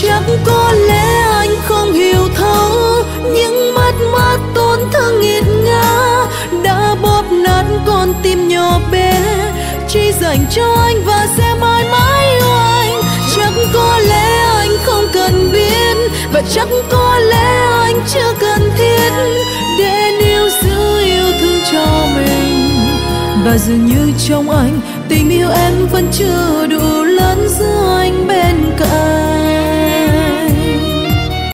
Chắc có lẽ anh không hiểu thấu những mất mát tổn thương nghiệt ngã đã bóp nát con tim nhỏ bé chỉ dành cho anh và sẽ mãi mãi yêu anh. Chắc có lẽ anh không cần biết và chắc có lẽ anh chưa cần thiết để níu giữ yêu thương cho mình. Và dường như trong anh tình yêu em vẫn chưa đủ lớn giữa anh bên cạnh.